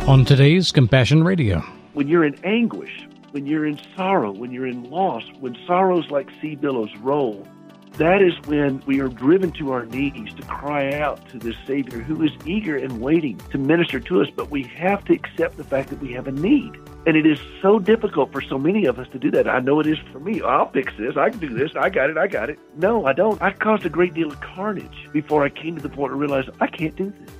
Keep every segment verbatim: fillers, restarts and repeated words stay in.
On today's Compassion Radio. When you're in anguish, when you're in sorrow, when you're in loss, when sorrows like sea billows roll, that is when we are driven to our knees to cry out to this Savior who is eager and waiting to minister to us. But we have to accept the fact that we have a need. And it is so difficult for so many of us to do that. I know it is for me. I'll fix this. I can do this. I got it. I got it. No, I don't. I caused a great deal of carnage before I came to the point to realize I can't do this.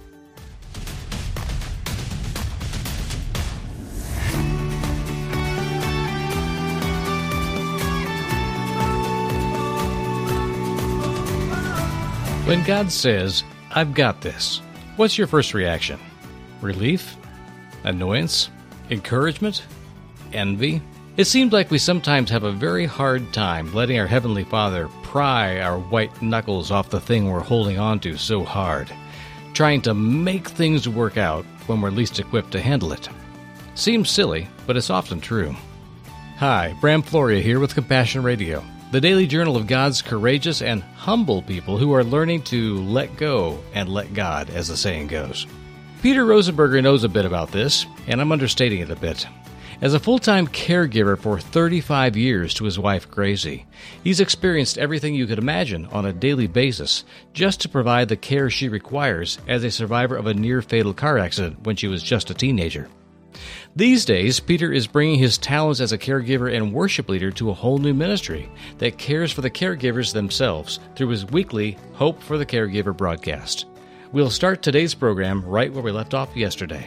When God says, "I've got this," what's your first reaction? Relief? Annoyance? Encouragement? Envy? It seems like we sometimes have a very hard time letting our Heavenly Father pry our white knuckles off the thing we're holding on to so hard, trying to make things work out when we're least equipped to handle it. Seems silly, but it's often true. Hi, Bram Floria here with Compassion Radio, the daily journal of God's courageous and humble people who are learning to let go and let God, as the saying goes. Peter Rosenberger knows a bit about this, and I'm understating it a bit. As a full-time caregiver for thirty-five years to his wife Gracie, he's experienced everything you could imagine on a daily basis just to provide the care she requires as a survivor of a near-fatal car accident when she was just a teenager. These days, Peter is bringing his talents as a caregiver and worship leader to a whole new ministry that cares for the caregivers themselves through his weekly Hope for the Caregiver broadcast. We'll start today's program right where we left off yesterday.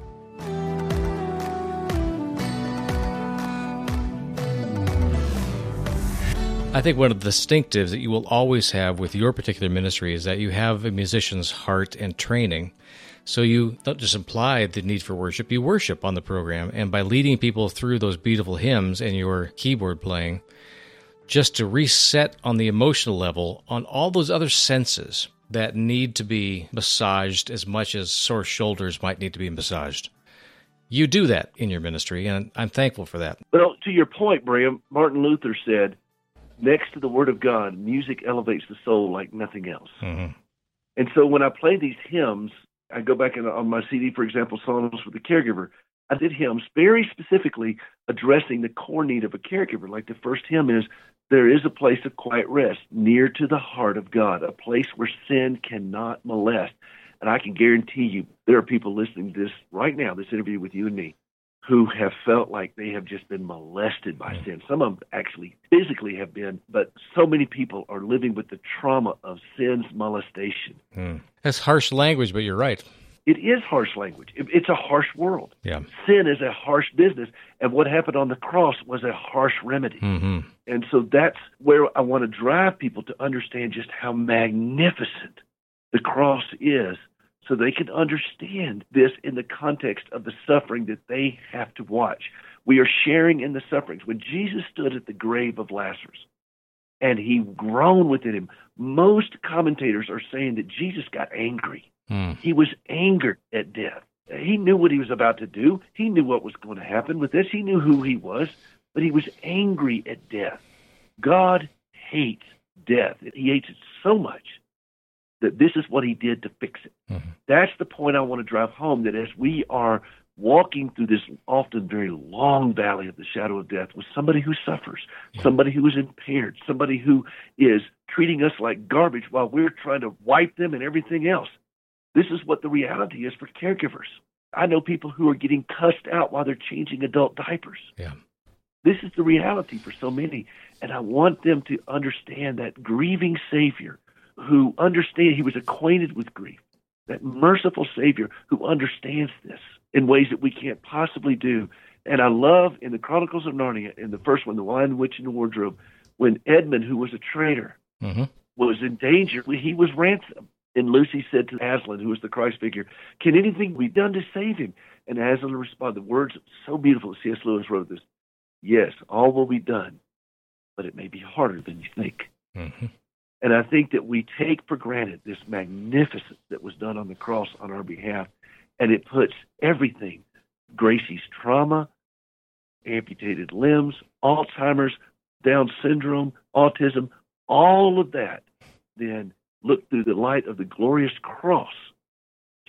I think one of the distinctives that you will always have with your particular ministry is that you have a musician's heart and training. So you don't just imply the need for worship, you worship on the program. And by leading people through those beautiful hymns and your keyboard playing, just to reset on the emotional level on all those other senses that need to be massaged as much as sore shoulders might need to be massaged. You do that in your ministry, and I'm thankful for that. Well, to your point, Bram, Martin Luther said, next to the Word of God, music elevates the soul like nothing else. Mm-hmm. And so when I play these hymns, I go back in, on my C D, for example, Songs for the Caregiver. I did hymns very specifically addressing the core need of a caregiver. Like the first hymn is, there is a place of quiet rest near to the heart of God, a place where sin cannot molest. And I can guarantee you there are people listening to this right now, this interview with you and me, who have felt like they have just been molested by mm. sin. Some of them actually physically have been, but so many people are living with the trauma of sin's molestation. Mm. That's harsh language, but you're right. It is harsh language. It, it's a harsh world. Yeah. Sin is a harsh business, and what happened on the cross was a harsh remedy. Mm-hmm. And so that's where I want to drive people to understand just how magnificent the cross is, so they can understand this in the context of the suffering that they have to watch. We are sharing in the sufferings. When Jesus stood at the grave of Lazarus and he groaned within him, most commentators are saying that Jesus got angry. Mm. He was angered at death. He knew what he was about to do. He knew what was going to happen with this. He knew who he was, but he was angry at death. God hates death. He hates it so much that this is what he did to fix it. Mm-hmm. That's the point I want to drive home, that as we are walking through this often very long valley of the shadow of death with somebody who suffers, yeah. somebody who is impaired, somebody who is treating us like garbage while we're trying to wipe them and everything else. This is what the reality is for caregivers. I know people who are getting cussed out while they're changing adult diapers. Yeah. This is the reality for so many, and I want them to understand that grieving Savior who understands, he was acquainted with grief, that merciful Savior who understands this in ways that we can't possibly do. And I love in the Chronicles of Narnia, in the first one, The Lion, the Witch, and the Wardrobe, when Edmund, who was a traitor, mm-hmm. was in danger, he was ransomed. And Lucy said to Aslan, who was the Christ figure, can anything be done to save him? And Aslan responded, the words so beautiful, C S. Lewis wrote this, yes, all will be done, but it may be harder than you think. Mm-hmm. And I think that we take for granted this magnificence that was done on the cross on our behalf, and it puts everything, Gracie's trauma, amputated limbs, Alzheimer's, Down syndrome, autism, all of that, then look through the light of the glorious cross,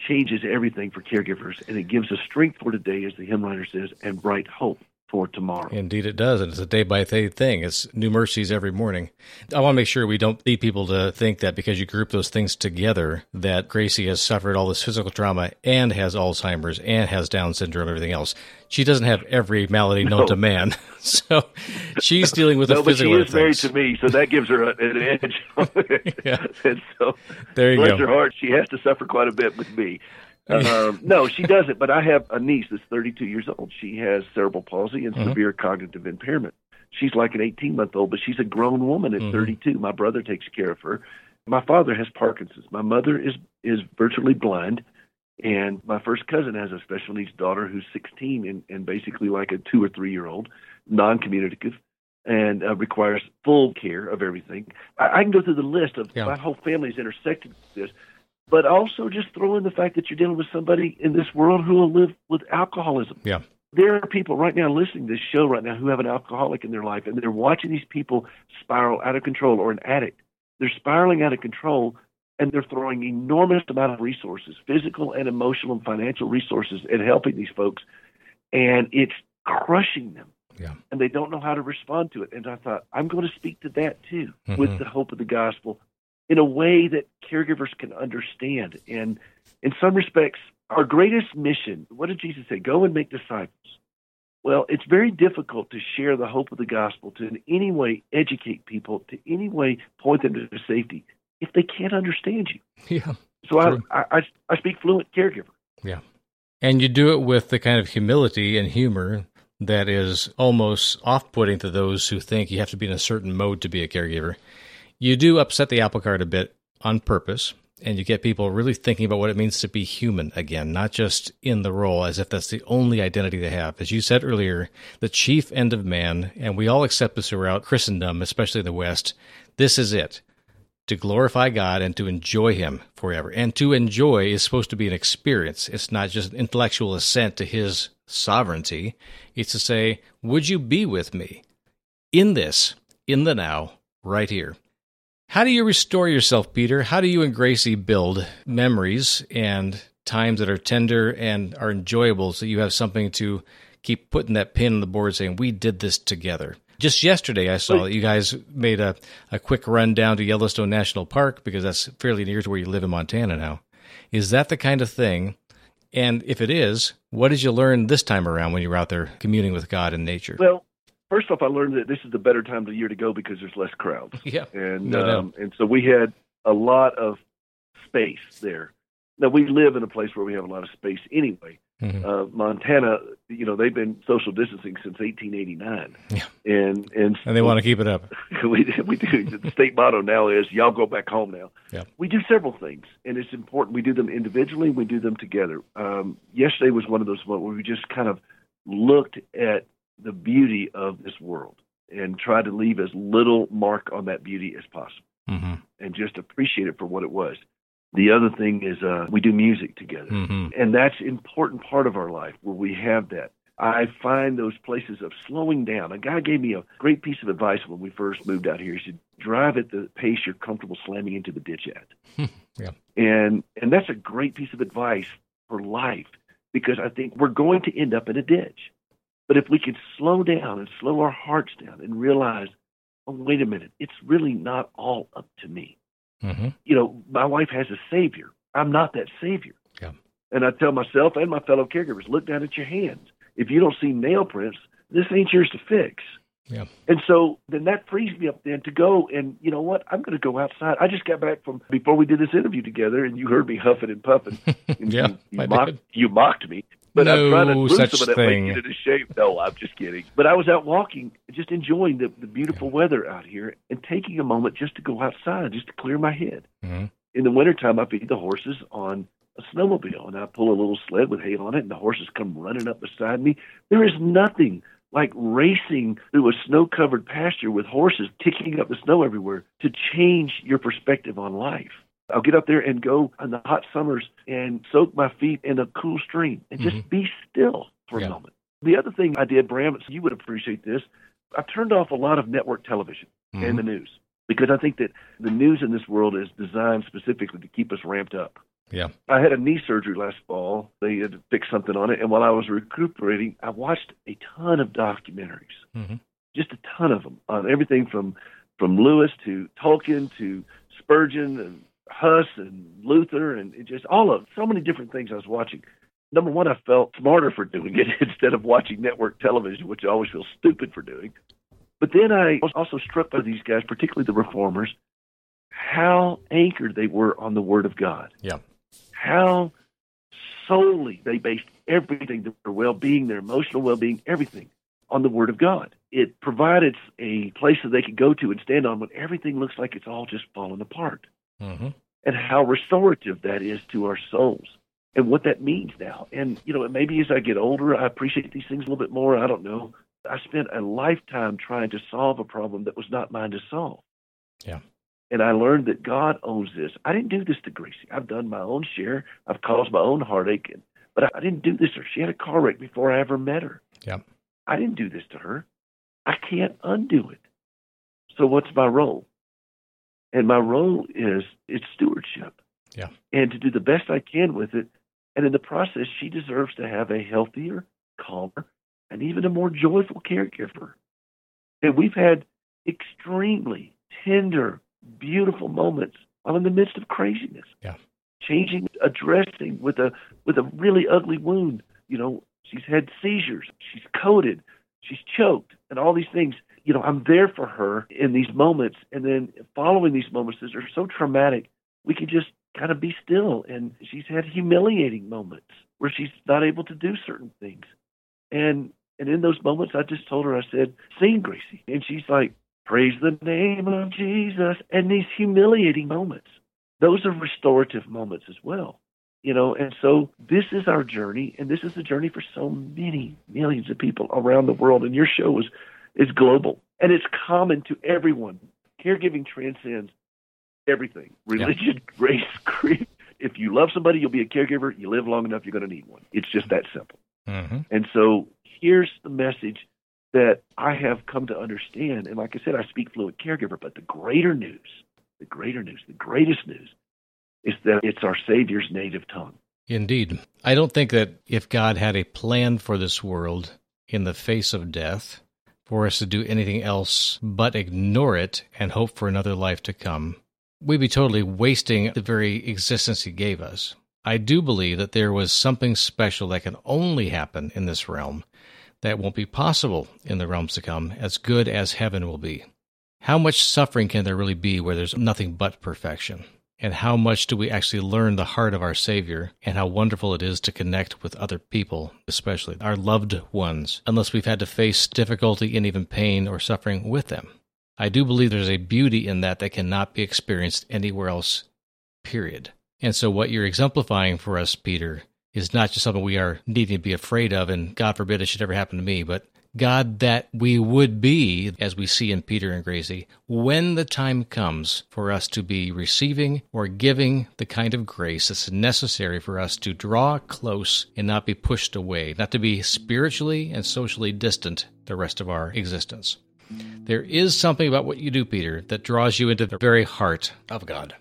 changes everything for caregivers, and it gives us strength for today, as the hymn writer says, and bright hope for tomorrow. Indeed it does, and it's a day-by-day thing. It's new mercies every morning. I want to make sure we don't lead people to think that because you group those things together, that Gracie has suffered all this physical trauma and has Alzheimer's and has Down syndrome and everything else. She doesn't have every malady known no. to man, so she's dealing with no, the physical but she is married things. to me, so that gives her an edge on it. Yeah. And so, there you bless go. her heart, she has to suffer quite a bit with me. um, no, she doesn't, but I have a niece that's thirty-two years old. She has cerebral palsy and mm-hmm. severe cognitive impairment. She's like an eighteen-month-old, but she's a grown woman at mm-hmm. thirty-two. My brother takes care of her. My father has Parkinson's. My mother is, is virtually blind, and my first cousin has a special needs daughter who's sixteen and, and basically like a two- or three-year-old, non-communicative, and uh, requires full care of everything. I, I can go through the list of yeah. my whole family's intersected with this. But also just throw in the fact that you're dealing with somebody in this world who will live with alcoholism. Yeah. There are people right now listening to this show right now who have an alcoholic in their life, and they're watching these people spiral out of control, or an addict. They're spiraling out of control, and they're throwing enormous amount of resources, physical and emotional and financial resources, at helping these folks, and it's crushing them. Yeah. And they don't know how to respond to it. And I thought, I'm going to speak to that too, mm-hmm. with the hope of the gospel, in a way that caregivers can understand. And in some respects, our greatest mission, what did Jesus say? Go and make disciples. Well, it's very difficult to share the hope of the gospel, to in any way educate people, to any way point them to safety, if they can't understand you. Yeah. So I, I, I speak fluent caregiver. Yeah. And you do it with the kind of humility and humor that is almost off-putting to those who think you have to be in a certain mode to be a caregiver. You do upset the apple cart a bit on purpose, and you get people really thinking about what it means to be human again, not just in the role as if that's the only identity they have. As you said earlier, the chief end of man, and we all accept this throughout Christendom, especially in the West, this is it, to glorify God and to enjoy Him forever. And to enjoy is supposed to be an experience. It's not just an intellectual assent to His sovereignty. It's to say, would you be with me in this, in the now, right here? How do you restore yourself, Peter? How do you and Gracie build memories and times that are tender and are enjoyable so you have something to keep putting that pin on the board saying, we did this together? Just yesterday, I saw that you guys made a, a quick run down to Yellowstone National Park, because that's fairly near to where you live in Montana now. Is that the kind of thing? And if it is, what did you learn this time around when you were out there communing with God and nature? Well, first off, I learned that this is the better time of the year to go because there's less crowds. Yeah, and no um, and so we had a lot of space there. Now, we live in a place where we have a lot of space anyway. Mm-hmm. Uh, Montana, you know, they've been social distancing since eighteen eighty-nine. Yeah. And and, and they want to keep it up. we, we do. The state motto now is, y'all go back home now. Yeah. We do several things, and it's important. We do them individually, we do them together. Um, yesterday was one of those moments where we just kind of looked at the beauty of this world and tried to leave as little mark on that beauty as possible, mm-hmm. and just appreciate it for what it was. The other thing is uh, we do music together, mm-hmm. and that's an important part of our life where we have that. I find those places of slowing down. A guy gave me a great piece of advice when we first moved out here. He said, drive at the pace you're comfortable slamming into the ditch at. Yeah. And and that's a great piece of advice for life, because I think we're going to end up in a ditch. But if we can slow down and slow our hearts down and realize, oh, wait a minute, it's really not all up to me. Mm-hmm. You know, my wife has a savior. I'm not that savior. Yeah. And I tell myself and my fellow caregivers, look down at your hands. If you don't see nail prints, this ain't yours to fix. Yeah. And so then that frees me up then to go and, you know what, I'm going to go outside. I just got back from, before we did this interview together, and you heard me huffing and puffing. And yeah, you, you, mocked, you mocked me. But no I'm trying to lose such some of that thing. weight, get into shape. No, I'm just kidding. But I was out walking, just enjoying the, the beautiful yeah. weather out here, and taking a moment just to go outside, just to clear my head. Mm-hmm. In the wintertime, I feed the horses on a snowmobile, and I pull a little sled with hay on it, and the horses come running up beside me. There is nothing like racing through a snow-covered pasture with horses kicking up the snow everywhere to change your perspective on life. I'll get up there and go in the hot summers and soak my feet in a cool stream and just mm-hmm. be still for yeah. a moment. The other thing I did, Bram, so you would appreciate this, I turned off a lot of network television mm-hmm. and the news, because I think that the news in this world is designed specifically to keep us ramped up. Yeah. I had a knee surgery last fall. They had fixed something on it. And while I was recuperating, I watched a ton of documentaries, mm-hmm. just a ton of them, on everything from, from Lewis to Tolkien to Spurgeon and Huss and Luther, and it just all of so many different things I was watching. Number one, I felt smarter for doing it instead of watching network television, which I always feel stupid for doing. But then I was also struck by these guys, particularly the reformers, how anchored they were on the Word of God. Yeah. How solely they based everything, their well-being, their emotional well-being, everything on the Word of God. It provided a place that they could go to and stand on when everything looks like it's all just falling apart. Mm-hmm. And how restorative that is to our souls and what that means now. And, you know, maybe as I get older, I appreciate these things a little bit more. I don't know. I spent a lifetime trying to solve a problem that was not mine to solve. Yeah. And I learned that God owns this. I didn't do this to Gracie. I've done my own share. I've caused my own heartache. And, but I didn't do this to her. She had a car wreck before I ever met her. Yeah. I didn't do this to her. I can't undo it. So what's my role? And my role is it's stewardship. Yeah. And to do the best I can with it. And in the process, she deserves to have a healthier, calmer, and even a more joyful caregiver. And we've had extremely tender, beautiful moments while in the midst of craziness. Yeah. Changing, addressing with a with a really ugly wound. You know, she's had seizures, she's coded, she's choked, and all these things. You know, I'm there for her in these moments, and then following these moments that are so traumatic, we can just kind of be still. And she's had humiliating moments where she's not able to do certain things. And and in those moments, I just told her, I said, sing, Gracie. And she's like, praise the name of Jesus. And these humiliating moments, those are restorative moments as well. You know, and so this is our journey, and this is the journey for so many millions of people around the world. And your show is, is global, and it's common to everyone. Caregiving transcends everything. Religion, yeah. Race, creed. If you love somebody, you'll be a caregiver. You live long enough, you're going to need one. It's just that simple. Mm-hmm. And so here's the message that I have come to understand. And like I said, I speak fluent caregiver, but the greater news, the greater news, the greatest news is that it's our Savior's native tongue. Indeed. I don't think that if God had a plan for this world in the face of death, for us to do anything else but ignore it and hope for another life to come, we'd be totally wasting the very existence he gave us. I do believe that there was something special that can only happen in this realm that won't be possible in the realms to come, as good as heaven will be. How much suffering can there really be where there's nothing but perfection? And how much do we actually learn the heart of our Savior, and how wonderful it is to connect with other people, especially our loved ones, unless we've had to face difficulty and even pain or suffering with them. I do believe there's a beauty in that that cannot be experienced anywhere else, period. And so what you're exemplifying for us, Peter, is not just something we are needing to be afraid of, and God forbid it should ever happen to me, but God that we would be, as we see in Peter and Gracie, when the time comes for us to be receiving or giving the kind of grace that's necessary for us to draw close and not be pushed away, not to be spiritually and socially distant the rest of our existence. There is something about what you do, Peter, that draws you into the very heart of God.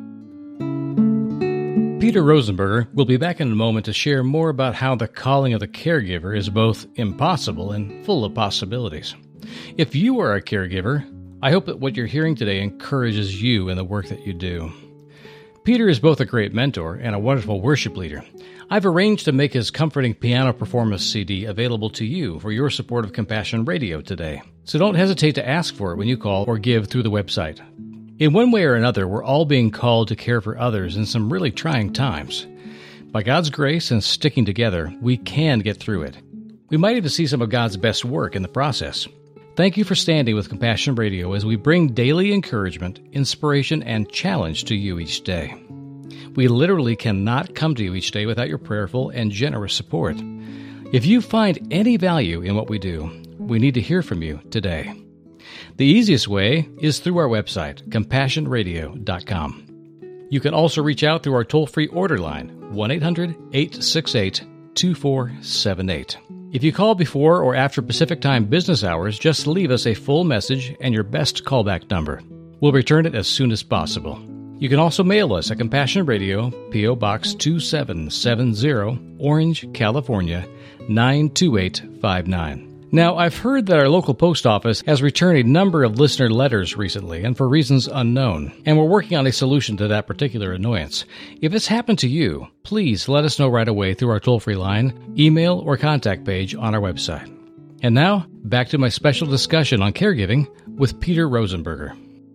Peter Rosenberger will be back in a moment to share more about how the calling of the caregiver is both impossible and full of possibilities. If you are a caregiver, I hope that what you're hearing today encourages you in the work that you do. Peter is both a great mentor and a wonderful worship leader. I've arranged to make his comforting piano performance C D available to you for your support of Compassion Radio today. So don't hesitate to ask for it when you call or give through the website. In one way or another, we're all being called to care for others in some really trying times. By God's grace and sticking together, we can get through it. We might even see some of God's best work in the process. Thank you for standing with Compassion Radio as we bring daily encouragement, inspiration, and challenge to you each day. We literally cannot come to you each day without your prayerful and generous support. If you find any value in what we do, we need to hear from you today. The easiest way is through our website, compassion radio dot com. You can also reach out through our toll-free order line, one eight hundred eight six eight two four seven eight. If you call before or after Pacific Time business hours, just leave us a full message and your best callback number. We'll return it as soon as possible. You can also mail us at Compassion Radio, P O. Box two seven seven zero, Orange, California, nine two eight five nine. Now, I've heard that our local post office has returned a number of listener letters recently, and for reasons unknown, and we're working on a solution to that particular annoyance. If it's happened to you, please let us know right away through our toll-free line, email, or contact page on our website. And now, back to my special discussion on caregiving with Peter Rosenberger.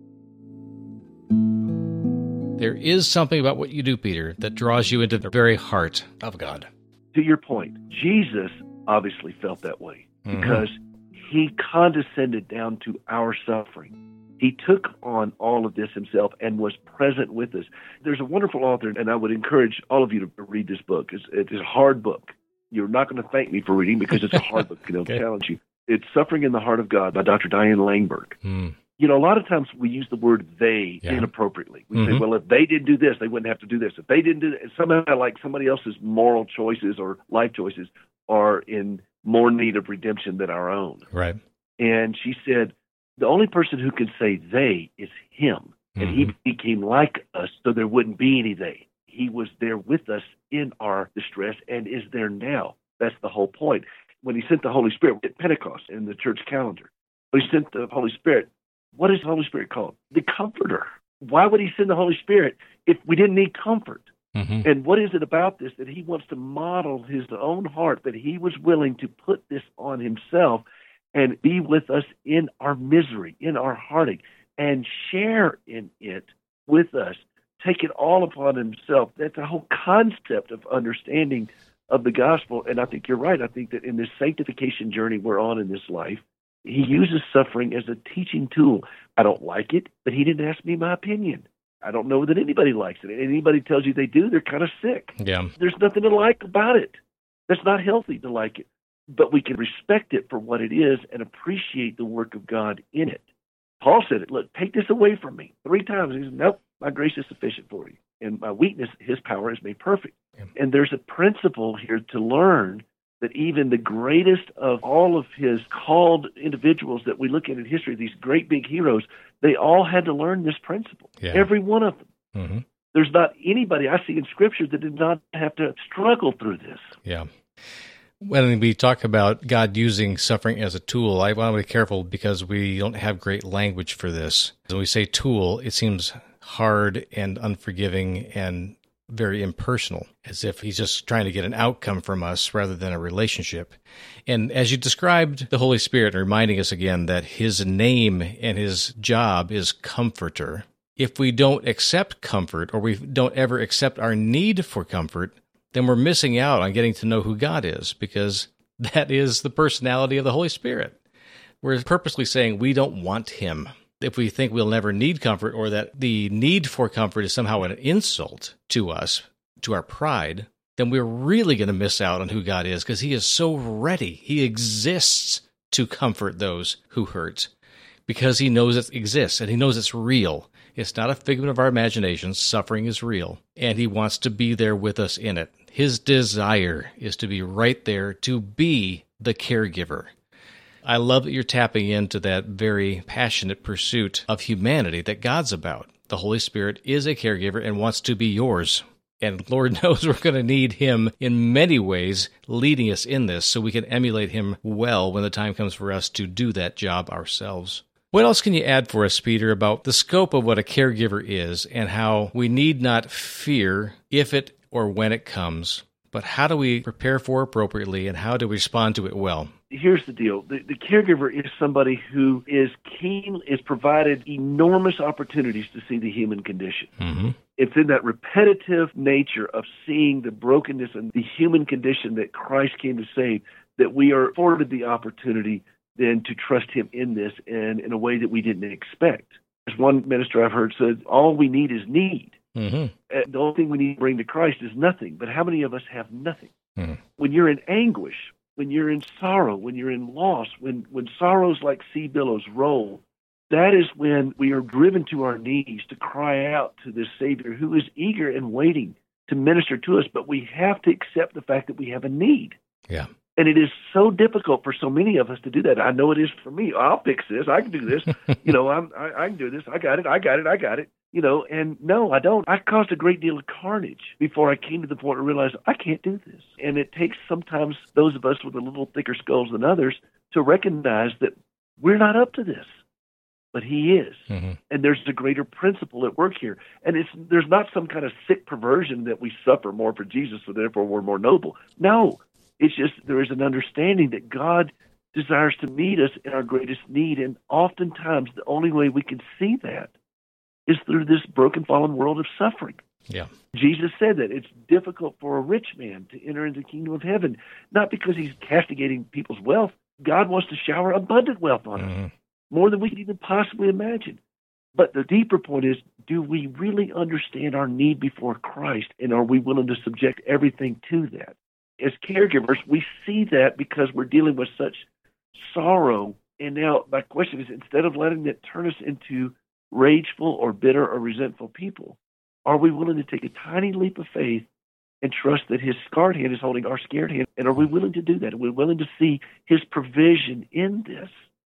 There is something about what you do, Peter, that draws you into the very heart of God. To your point, Jesus obviously felt that way because mm-hmm. he condescended down to our suffering. He took on all of this himself and was present with us. There's a wonderful author, and I would encourage all of you to read this book. It's, it's a hard book. You're not going to thank me for reading because it's a hard book, and it'll okay. challenge you. It's Suffering in the Heart of God by Doctor Diane Langberg. Mm. You know, a lot of times we use the word they yeah. inappropriately. We mm-hmm. say, well, if they didn't do this, they wouldn't have to do this. If they didn't do that, somehow like somebody else's moral choices or life choices are in more need of redemption than our own. Right. And she said, the only person who can say they is him. And mm-hmm. he became like us, so there wouldn't be any they. He was there with us in our distress and is there now. That's the whole point. When he sent the Holy Spirit at Pentecost in the church calendar, when he sent the Holy Spirit, what is the Holy Spirit called? The Comforter. Why would he send the Holy Spirit if we didn't need comfort? Mm-hmm. And what is it about this that he wants to model his own heart, that he was willing to put this on himself and be with us in our misery, in our heartache, and share in it with us, take it all upon himself? That's a whole concept of understanding of the gospel. And I think you're right. I think that in this sanctification journey we're on in this life, he uses suffering as a teaching tool. I don't like it, but he didn't ask me my opinion. I don't know that anybody likes it. Anybody tells you they do, they're kind of sick. Yeah. There's nothing to like about it. That's not healthy to like it. But we can respect it for what it is and appreciate the work of God in it. Paul said it, look, take this away from me. Three times. He said, nope, my grace is sufficient for you. And my weakness, his power is made perfect. Yeah. And there's a principle here to learn that even the greatest of all of his called individuals that we look at in history, these great big heroes, they all had to learn this principle. Yeah. Every one of them. Mm-hmm. There's not anybody I see in Scripture that did not have to struggle through this. Yeah. When we talk about God using suffering as a tool, I want to be careful because we don't have great language for this. When we say tool, it seems hard and unforgiving and very impersonal, as if he's just trying to get an outcome from us rather than a relationship. And as you described the Holy Spirit, reminding us again that his name and his job is comforter. If we don't accept comfort, or we don't ever accept our need for comfort, then we're missing out on getting to know who God is, because that is the personality of the Holy Spirit. We're purposely saying we don't want him. If we think we'll never need comfort, or that the need for comfort is somehow an insult to us, to our pride, then we're really going to miss out on who God is, because he is so ready. He exists to comfort those who hurt, because he knows it exists, and he knows it's real. It's not a figment of our imagination. Suffering is real, and he wants to be there with us in it. His desire is to be right there, to be the caregiver. I love that you're tapping into that very passionate pursuit of humanity that God's about. The Holy Spirit is a caregiver and wants to be yours. And Lord knows we're going to need him in many ways leading us in this, so we can emulate him well when the time comes for us to do that job ourselves. What else can you add for us, Peter, about the scope of what a caregiver is and how we need not fear if it or when it comes, but how do we prepare for it appropriately and how do we respond to it well? Here's the deal. The, the caregiver is somebody who is keen, is provided enormous opportunities to see the human condition. Mm-hmm. It's in that repetitive nature of seeing the brokenness and the human condition that Christ came to save that we are afforded the opportunity then to trust him in this and in a way that we didn't expect. As one minister I've heard said, all we need is need. Mm-hmm. The only thing we need to bring to Christ is nothing. But how many of us have nothing? Mm-hmm. When you're in anguish, when you're in sorrow, when you're in loss, when, when sorrows like sea billows roll, that is when we are driven to our knees to cry out to this Savior who is eager and waiting to minister to us. But we have to accept the fact that we have a need. Yeah. And it is so difficult for so many of us to do that. I know it is for me. I'll fix this. I can do this. you know, I'm, I, I can do this. I got it. I got it. I got it. You know, and no, I don't. I caused a great deal of carnage before I came to the point to realize I can't do this. And it takes sometimes those of us with a little thicker skulls than others to recognize that we're not up to this, but he is. Mm-hmm. And there's a greater principle at work here. And it's there's not some kind of sick perversion that we suffer more for Jesus, so therefore we're more noble. No, it's just there is an understanding that God desires to meet us in our greatest need. And oftentimes the only way we can see that is through this broken, fallen world of suffering. Yeah. Jesus said that it's difficult for a rich man to enter into the kingdom of heaven, not because he's castigating people's wealth. God wants to shower abundant wealth on mm-hmm. us, more than we could even possibly imagine. But the deeper point is, do we really understand our need before Christ, and are we willing to subject everything to that? As caregivers, we see that because we're dealing with such sorrow. And now my question is, instead of letting it turn us into rageful or bitter or resentful people, are we willing to take a tiny leap of faith and trust that his scarred hand is holding our scared hand? And are we willing to do that? Are we willing to see his provision in this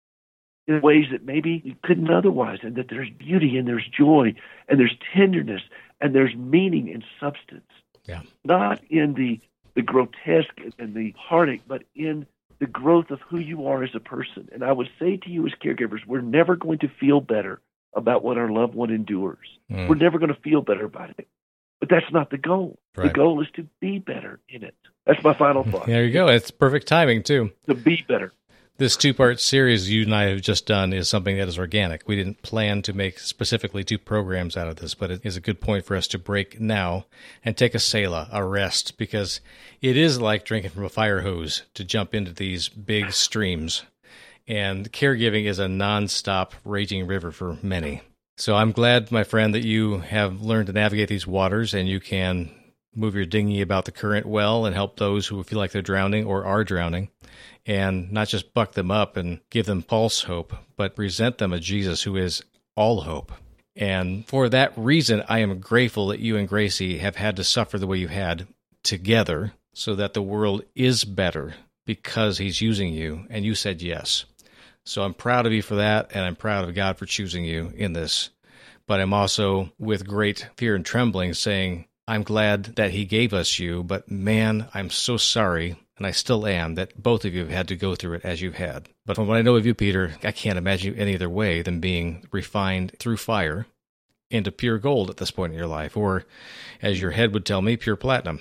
in ways that maybe you couldn't otherwise, and that there's beauty and there's joy and there's tenderness and there's meaning and substance? Yeah. Not in the, the grotesque and the heartache, but in the growth of who you are as a person. And I would say to you as caregivers, we're never going to feel better about what our loved one endures. Mm. We're never going to feel better about it. But that's not the goal. Right. The goal is to be better in it. That's my final thought. There you go. It's perfect timing, too. To be better. This two-part series you and I have just done is something that is organic. We didn't plan to make specifically two programs out of this, but it is a good point for us to break now and take a Selah, a rest, because it is like drinking from a fire hose to jump into these big streams. And caregiving is a nonstop raging river for many. So I'm glad, my friend, that you have learned to navigate these waters and you can move your dinghy about the current well and help those who feel like they're drowning or are drowning, and not just buck them up and give them false hope, but present them a Jesus who is all hope. And for that reason, I am grateful that you and Gracie have had to suffer the way you had together so that the world is better because he's using you, and you said yes. So I'm proud of you for that, and I'm proud of God for choosing you in this. But I'm also, with great fear and trembling, saying, I'm glad that he gave us you, but man, I'm so sorry, and I still am, that both of you have had to go through it as you've had. But from what I know of you, Peter, I can't imagine you any other way than being refined through fire into pure gold at this point in your life, or, as your head would tell me, pure platinum.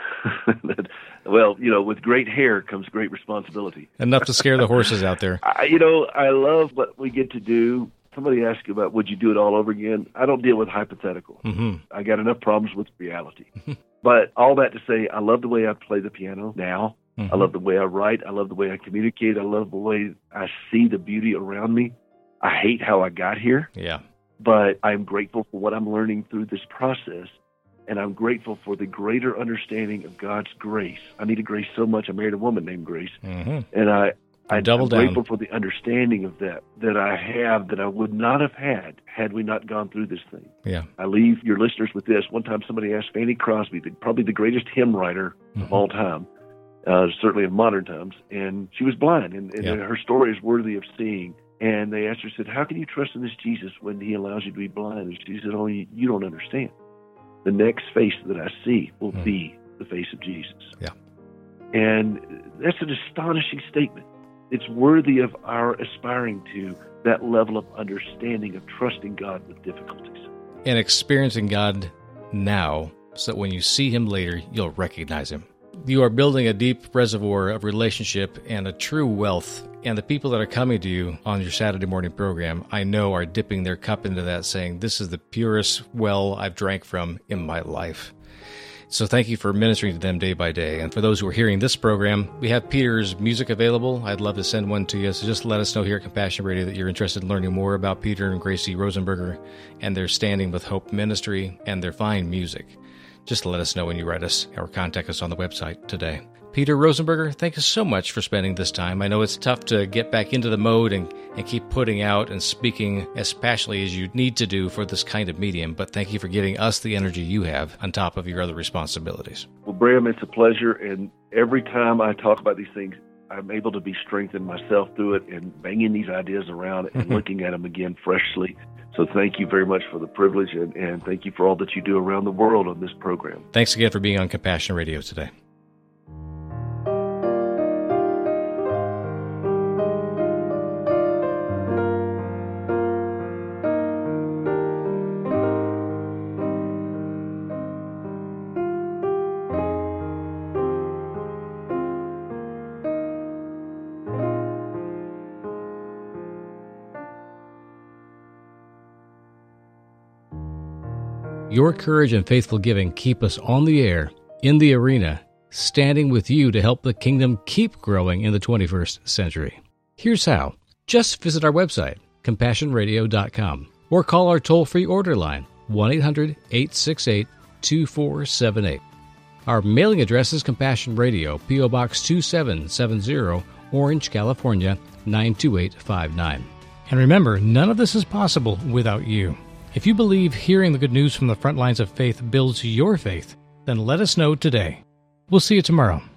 Well, you know, with great hair comes great responsibility. Enough to scare the horses out there. I, you know, I love what we get to do. Somebody asked you about, would you do it all over again? I don't deal with hypothetical. Mm-hmm. I got enough problems with reality. But all that to say, I love the way I play the piano now. Mm-hmm. I love the way I write. I love the way I communicate. I love the way I see the beauty around me. I hate how I got here. Yeah. But I'm grateful for what I'm learning through this process. And I'm grateful for the greater understanding of God's grace. I needed grace so much. I married a woman named Grace. Mm-hmm. And I, I, I'm grateful for the understanding of that, that I have, that I would not have had had we not gone through this thing. Yeah. I leave your listeners with this. One time somebody asked Fanny Crosby, the, probably the greatest hymn writer mm-hmm. of all time, uh, certainly in modern times, and she was blind, and, and yeah. her story is worthy of seeing. And they asked her, said, how can you trust in this Jesus when he allows you to be blind? And she said, oh, you, you don't understand. The next face that I see will mm. be the face of Jesus. Yeah. And that's an astonishing statement. It's worthy of our aspiring to that level of understanding of trusting God with difficulties. And experiencing God now, so that when you see him later, you'll recognize him. You are building a deep reservoir of relationship and a true wealth, and the people that are coming to you on your Saturday morning program, I know, are dipping their cup into that, saying, this is the purest well I've drank from in my life. So thank you for ministering to them day by day. And for those who are hearing this program, we have Peter's music available. I'd love to send one to you. So just let us know here at Compassion Radio that you're interested in learning more about Peter and Gracie Rosenberger and their Standing with Hope ministry and their fine music. Just let us know when you write us or contact us on the website today. Peter Rosenberger, thank you so much for spending this time. I know it's tough to get back into the mode and, and keep putting out and speaking as passionately as you need to do for this kind of medium, but thank you for giving us the energy you have on top of your other responsibilities. Well, Bram, it's a pleasure, and every time I talk about these things, I'm able to be strengthened myself through it and banging these ideas around and looking at them again freshly. So thank you very much for the privilege, and, and thank you for all that you do around the world on this program. Thanks again for being on Compassion Radio today. Your courage and faithful giving keep us on the air, in the arena, standing with you to help the kingdom keep growing in the twenty-first century. Here's how. Just visit our website, compassion radio dot com, or call our toll-free order line, one eight hundred, eight six eight, two four seven eight. Our mailing address is Compassion Radio, P O. Box two seven seven zero, Orange, California, nine two eight five nine. And remember, none of this is possible without you. If you believe hearing the good news from the front lines of faith builds your faith, then let us know today. We'll see you tomorrow.